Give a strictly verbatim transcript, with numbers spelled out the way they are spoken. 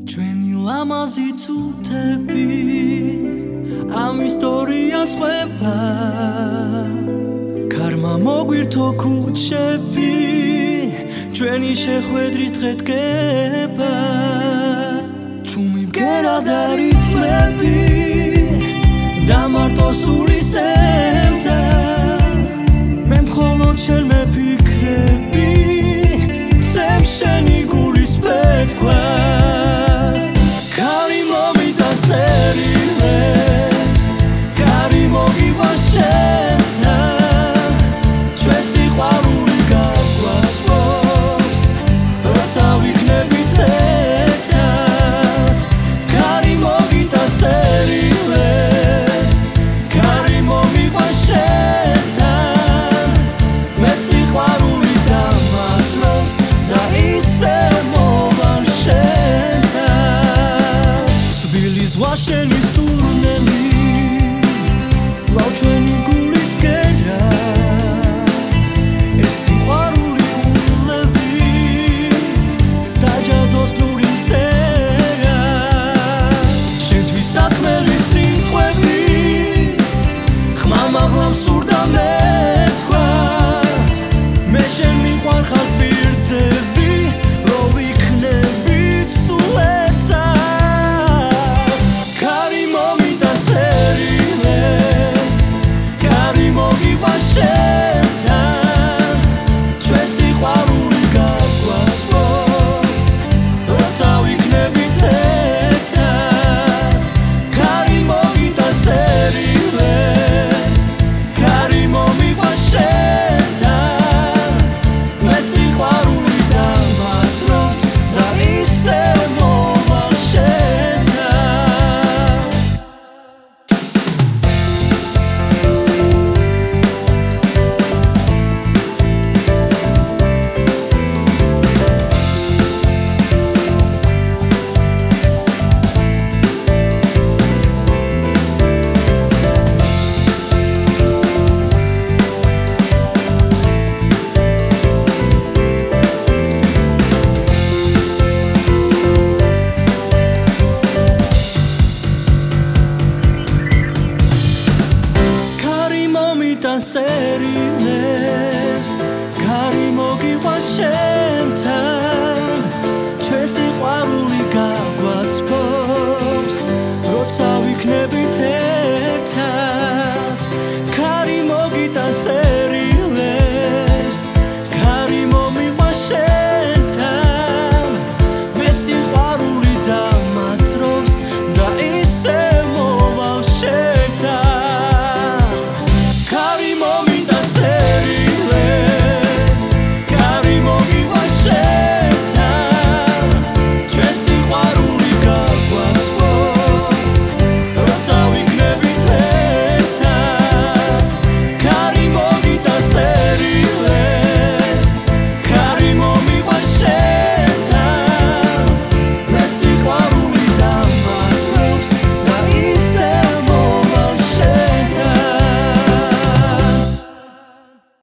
ჩვენი ლამაზი წუთები ამ ისტორიას ხვება ქარმა მოგვირთო ქუჩები ჩვენი შეხვედრის დღე დგება ჩუმი მგერად არის ძმები და მარტო სულისევდა მე მხოლოდ შენ მეფიქრები მცემ შენი გულის პეთქვა შენი სურნელი ლავ ჩვენი გულის გერა ეს სიყვარული გულები დაჯადოს ნური მსერა შენთვის საქმელი სიტყვები ხმამაღლა მსურდა მეთქვა მე შენ მიყვარხარ პირდები რო ვიქნებით სულ სერილებს ქარი მოგიყვას შენთან ჩვენ სიყვარული გა